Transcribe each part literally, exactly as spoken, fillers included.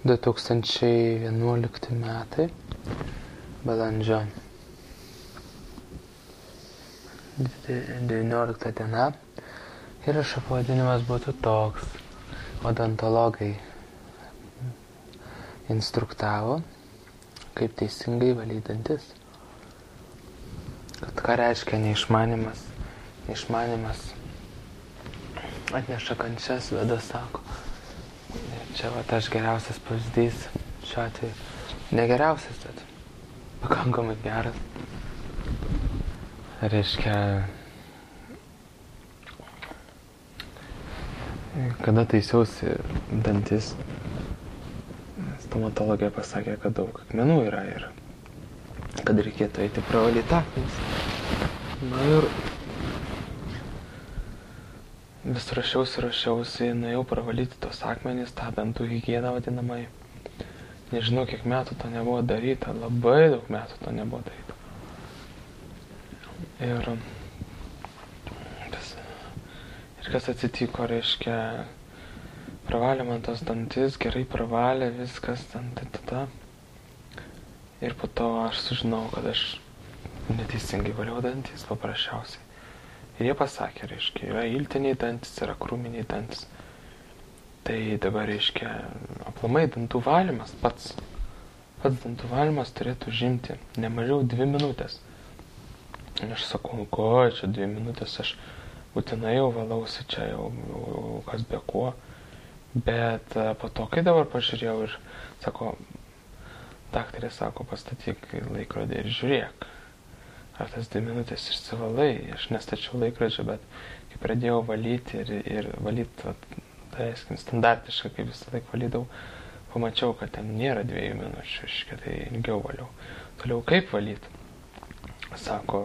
du tūkstančiai vienuolikti metai, balandžio devyniolikta diena. Įrašo pavadinimas būtų toks: odontologai instruktavo, kaip teisingai valyti dantis. Kad ką reiškia neišmanimas. Neišmanimas atneša kančias, veda sako. Ir čia va aš geriausias pavyzdys šiuo atveju. Negeriausias, bet pakankamai geras. Reiškia, kada taisiausi dantis, stomatologija pasakė, kad daug akmenų yra ir kad reikėtų eiti pravalyti akmenis. Na ir vis rašiausi, rašiausi, nuėjau pravalyti tos akmenys, tą dantų higieną vadinamai. Nežinau, kiek metų to nebuvo daryta, labai daug metų to nebuvo daryta. Ir, ir kas atsitiko, reiškia, pravalė man tos dantis, gerai pravalė, viskas, tada. Ir po to aš sužinau, kad aš neteisingai valiau dantis, paprasčiausiai. Ir jie pasakė, reiškia, yra iltiniai dantis, yra krūminiai dantis. Tai dabar, reiškia, aplamai dantų valymas pats. Pats dantų valymas turėtų užimti ne mažiau dvi minutės. Ir aš sakau, ko, čia dvi minutės, aš būtinai jau valausi, čia jau, jau kas be kuo. Bet po to, kai dabar pažiūrėjau ir sako, daktarė sako, pastatyk laikrodį ir žiūrėk. Ar tas dvi minutės išsivalai, aš nestačiau laikrodžio, bet kai pradėjau valyti ir, ir valyti, tai eskin, standartiškai, kaip visą laik valydavau, pamačiau, kad ten nėra dviejų minučių, iškai tai ilgiau valiau. Toliau kaip valyti? Sako,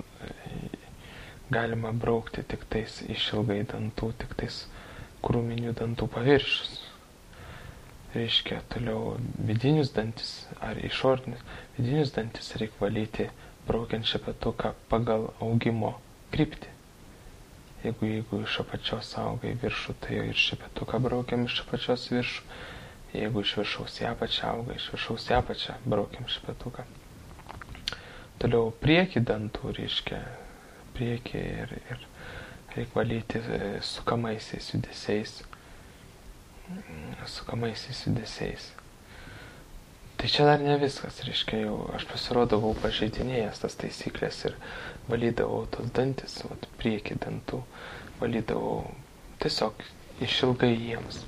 galima braukti tik tais išilgai dantų, tik tais krūminių dantų paviršius. Reiškia, toliau vidinius dantis ar išorinius vidinius dantis reikia valyti braukiant šepetuką pagal augimo kryptį. Jeigu, jeigu iš apačios auga į viršų, tai ir šepetuką braukiam iš apačios į viršų. Jeigu iš viršaus į apačią auga, iš viršaus į apačią braukiam šepetuką. Toliau priekį dantų, reiškia, priekį ir, ir reikia valyti sukamaisiais judesiais. Sukamaisiais judesiais. Tai čia dar ne viskas, reiškia, jau aš pasirodavau pažeidinėjęs tas taisyklės ir valydavau tos dantis, vat, priekį dantų, valydavau tiesiog išilgai jiems.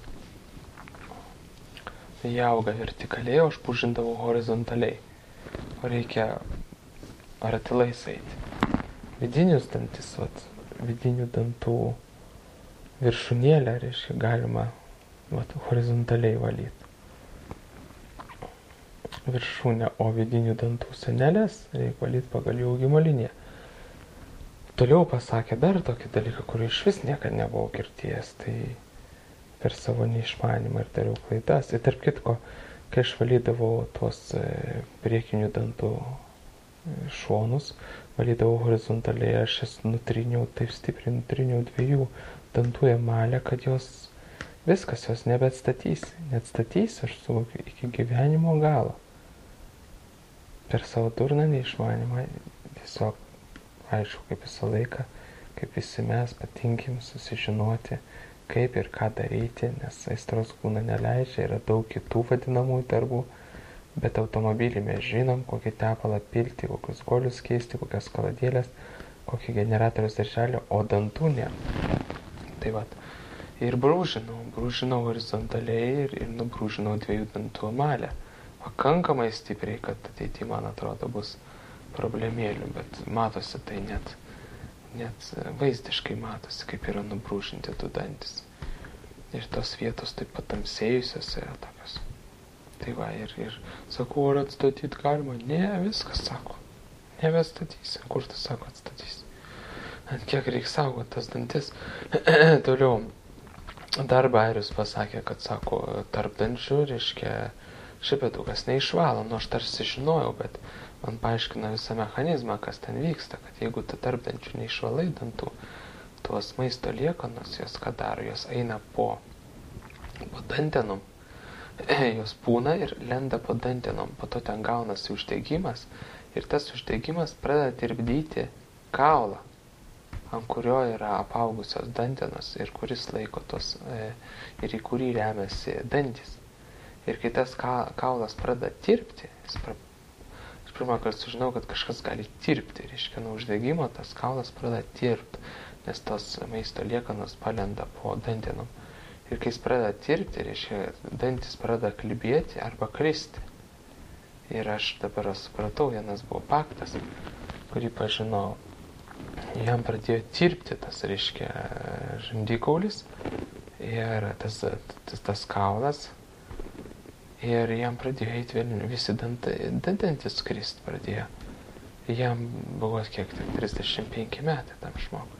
Jie auga vertikaliai, o aš pužindavau horizontaliai. O reikia ratilais eiti. Vidinius dantis, vat, vidinių dantų viršūnėlę, reiškia, galima vat, horizontaliai valyti. Viršūnę, o vidinių dantų senelės reikia valyti pagal jų augimo liniją. Toliau pasakė dar tokį dalyką, kurį iš vis niekada nebuvau girdėjęs, tai per savo neišmanimą ir dariau klaidas. Ir tarp kitko, kai aš valydavau tuos priekinių dantų šonus, valydavau horizontaliai, aš jas nutriniau, taip stipriai nutriniau dviejų dantų emalę, kad jos viskas, jos nebeatstatys. Neatstatys, aš suvokiu, iki gyvenimo galo. Per savo durną neišmanimą, tiesiog aišku, kaip visą laiką, kaip visi mes patinkim susižinoti, kaip ir ką daryti, nes aistros kūną neleidžia, yra daug kitų vadinamųjų darbų, bet automobilį mes žinom, kokį tepalą pilti, kokius golius keisti, kokias kaladėlės, kokį generatorius darželį, o dantų nėra. Tai vat. Ir brūžinau, brūžinau horizontaliai ir, ir nubrūžinau dviejų dantų emalę. Pakankamai stipriai, kad ateityje, man atrodo, bus problemėlių, bet matosi tai net, net vaizdiškai matosi, kaip yra nubrūžinti du dantis. Ir tos vietos taip patamsėjusios yra tokios. Tai va, ir, ir sakau, ar atstatyti galima? Ne, viskas, sako. Nebestatysi. Kur tu, sako, atstatysi? Ant kiek reikia saugoti tas dantis? Toliau. Dar Bairius pasakė, kad, sako, tarp dančių, reiškia, šepetukas neišvalo. Nu, aš tarsi žinojau, bet man paaiškina visą mechanizmą, kas ten vyksta, kad jeigu tu tarp dančių neišvalai dantų, tuos maisto liekanos, jos ką daro, jos eina po, po dantenom jos pūna ir lenda po dantenom, po to ten gaunasi uždegimas ir tas uždegimas pradeda tirpdyti kaulą, ant kurio yra apaugusios dantenos ir kuris laiko tos e, ir į kurį remiasi dantis. Ir kai tas ka, kaulas pradeda tirpti, jis pra, aš pirmą kartą sužinau, kad kažkas gali tirpti, reiškia, nuo uždegimo tas kaulas pradeda tirpti, nes tos maisto liekanos palenda po dantenom. Ir kai jis pradeda tirpti, reiškia, dantis pradeda klibėti arba kristi. Ir aš dabar supratau, vienas buvo paktas, kurį pažinau. Jam pradėjo tirpti tas, reiškia, žandikaulis ir tas, tas, tas kaulas. Ir jam pradėjo eiti vėl visi dantis krist pradėjo. Jam buvo kiek, trisdešimt penki metai tam žmogui.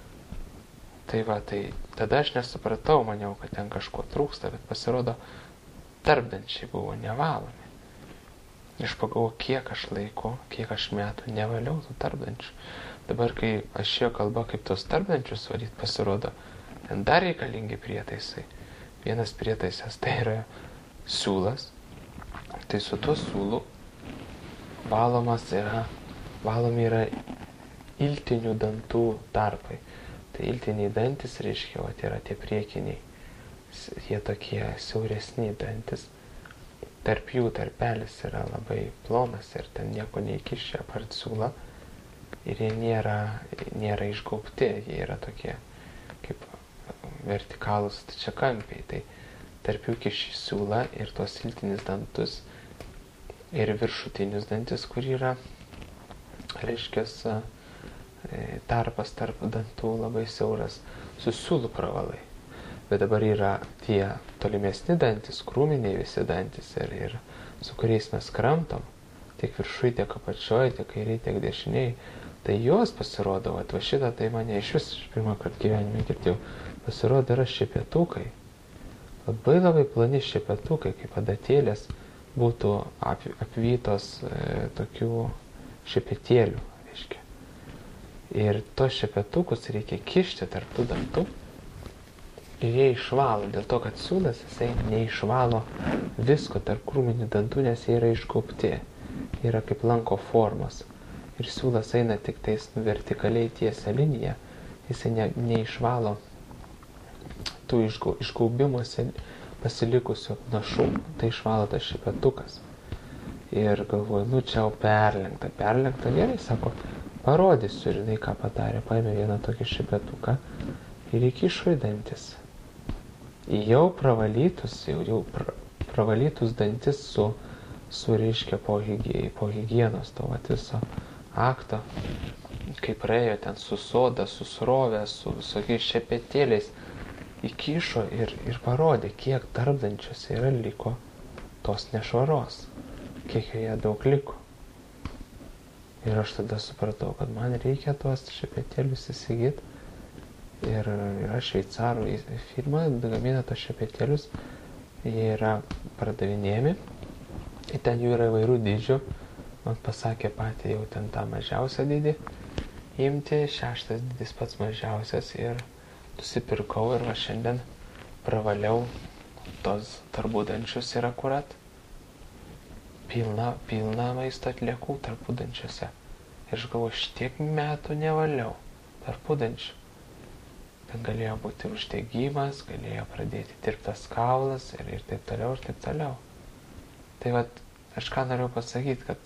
Tai va, tai tada aš nesupratau, maniau, kad ten kažko trūksta, bet pasirodo, tarpdančiai buvo nevalomi. Aš pagalvojau, kiek aš laiko, kiek aš metų nevaliau tų tarpdančių. Dabar, kai aš jo kalba, kaip tos tarpdančius valyti, pasirodo, ten dar reikalingi prietaisai. Vienas prietaisas tai yra siūlas, tai su tuo siūlu valomas yra, valomi yra iltinių dantų tarpai. Tai iltiniai dantis, reiškia, o tai yra tie priekiniai, jie tokie siauresni dantis. Tarp jų tarpelis yra labai plonas ir ten nieko neįkiščia apart siūlą. Ir jie nėra, nėra išgaubti, jie yra tokie kaip vertikalūs stačiakampiai. Tai tarp jų kiši siūlą ir tos iltinis dantus ir viršutinius dantis, kur yra, reiškia, tarpas tarp dantų labai siauras, su siūlų pravalai. Bet dabar yra tie tolimesni dantis, krūminiai visi dantis, ir, ir su kuriais mes kramtom, tiek viršui, tiek apačioj, tiek kairiai, tiek dešiniai. Tai jos pasirodo, va šitą tai mane iš vis pirmą kartą gyvenime girdėjau, pasirodo yra šepetukai. Labai labai plani šepetukai, kaip adatėlės būtų ap, apvytos e, tokių šepetėlių, reiškia. Ir tos šepetukus reikia kišti tarp tų dantų ir jie išvalo, dėl to, kad siūlas jisai neišvalo visko tarp krūminių dantų, nes jie yra išgaubti, yra kaip lanko formos. Ir siūlas eina tik tais vertikaliai tiesia linija, jisai ne, neišvalo tų išgaubimuose pasilikusių našų, tai išvalo tas šepetukas. Ir galvoju, nu čia jau perlenkta, perlenkta gerai, sako, parodysiu, žinai, ką padarė, paėmė vieną tokį šepetuką ir įkišo į dantis. Į jau pravalytus, jau, jau pra, pravalytus dantis su, su reiškia, po, hygie, po higienos to vat viso akto, kai praėjo ten su soda, su srovė, su visokiais šepetėliais, įkišo ir, ir parodė, kiek tarpdančiuose yra liko tos nešvaros, kiek joje daug liko. Ir aš tada supratau, kad man reikia tuos šepetėlius įsigyti. Ir yra šveicarų firma, gamina tos šepetėlius. Jie yra pardavinėjami. Ir ten jų yra įvairių dydžių. Man pasakė patį jau ten tą mažiausią dydį imti. Šeštas dydis pats mažiausias. Ir nusipirkau ir va šiandien pravaliau tos tarpudančius ir akurat. Pilna, pilna maisto atliekų tarpudančiuose. Ir aš galvoju, šitiek metų nevaliau tarpudančių. Ten galėjo būti uždegimas, galėjo pradėti tirptas kaulas ir, ir taip toliau, ir taip toliau. Tai vat, aš ką noriu pasakyti, kad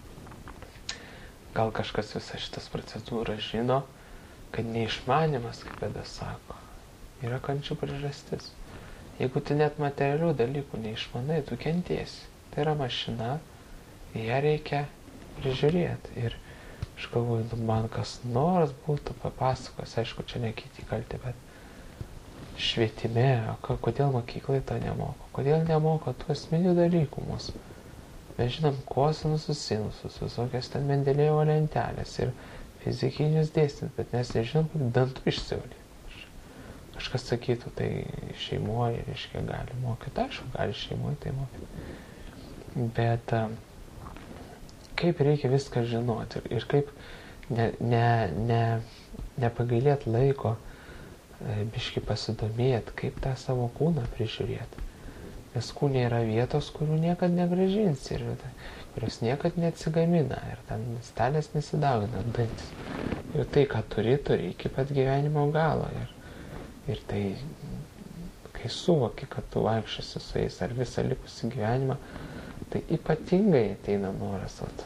gal kažkas visą šitas procedūras žino, kad neišmanimas, kaip Eda sako, yra kančių priežastis. Jeigu tu net materialių dalykų neišmanai, tu kentiesi. Tai yra mašina, ją reikia prižiūrėti. Ir aš galvoju, nu, man kas nors būtų papasakos, aišku, čia ne kiti kalti, bet švietime, kodėl mokyklai to nemoko, kodėl nemoko tų esminių dalykų mūsų. Mes žinom kosinusus, sinusus, visokias ten Mendelėjevo lentelės ir fizikinius dėsnius, bet mes nežinom, kaip dantų išsivalyti. Kažkas sakytų, tai šeimoje, reiškia, gali mokyti, aišku, gali šeimoje tai mokyti. Bet kaip reikia viską žinoti ir kaip ne, ne, ne, nepagailėt laiko, biški pasidomėti, kaip tą savo kūną prižiūrėti. Nes kūne yra vietos, kurių niekad negrąžinsi ir kurios niekad neatsigamina ir ten stalės nesidaugina dantis. Ir tai, ką turi, turi iki pat gyvenimo galo. Ir, ir tai, kai suvoki, kad tu vaikščiosi su jais ar visą likusį gyvenimą, tai ypatingai ateina noras vat,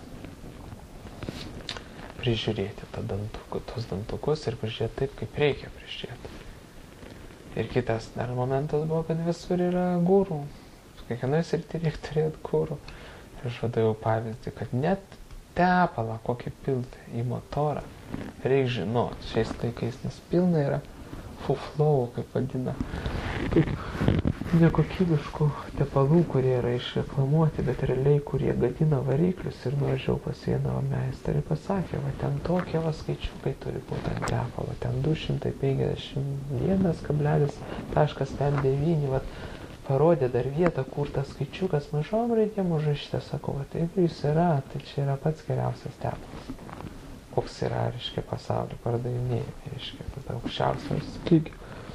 prižiūrėti tą dantuku, tos dantukus ir prižiūrėti taip, kaip reikia prižiūrėti. Ir kitas dar momentas buvo, kad visur yra gūrų. Kiekvienoje srityje reikia turėti gūrų. Ir aš vadavau pavyzdį, kad net tepalą kokį pilti į motorą reikia žinoti šiais laikais, nes pilna yra fuflovų, kaip vadina, nekokybiškų tepalų, kurie yra išreklamuoti, bet realiai, kurie gadina variklius. Ir nuvažiavau pas vieną meistrą ir pasakė, va ten tokie va skaičiukai turi būti ant tepalo, ten du šimtai penkiasdešimt vienas kablelis devyni, va parodė dar vietą, kur tas skaičiukas mažom raidėm užrašytas, sakau, va taip jis yra, tai čia yra pats geriausias tepalas. Koks yra, reiškia, pasaulio pardavinėjimai, reiškia, tada aukščiausios lygio.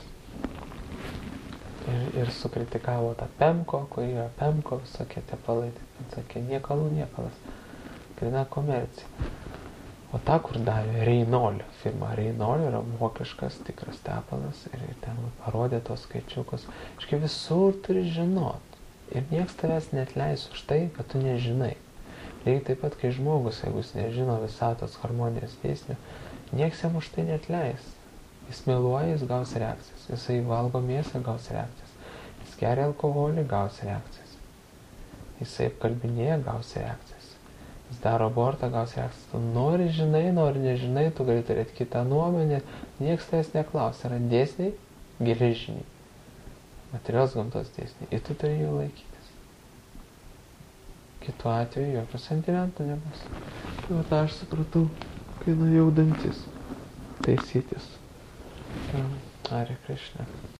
Ir, ir sukritikavo tą Pemko, kur yra Pemko, visokie tepalai, taip sakė, niekalų niekalas, grina komercija. O tą, kur davė Reinolio firma, Reinolio yra vokiškas tikras tepalas ir ten parodė tos skaičiukus. Iškai visur turi žinot ir nieks tavęs neatleis už tai, kad tu nežinai. Lygiai taip pat, kai žmogus, jeigu jis nežino visatos harmonijos dėsnių, nieks jam už tai neatleis. Jis meluoja, jis gaus reakcijas. Jisai valgo mėsą, gaus reakcijas. Jis geria alkoholį, gaus reakcijas. Jisai apkalbinėja, gaus reakcijas. Jis daro abortą, gaus reakcijas. Tu nori žinai, nori nežinai, tu gali turėti kitą nuomonę. Nieks tavęs neklausia. Yra dėsniai, geležiniai. Materialios gamtos dėsniai. Ir tu turi jų laikytis. Kitu atveju jokio sentimentų nebus. Tai va tą aš supratau, kai nuėjau dantis taisytis. Hare Krishna.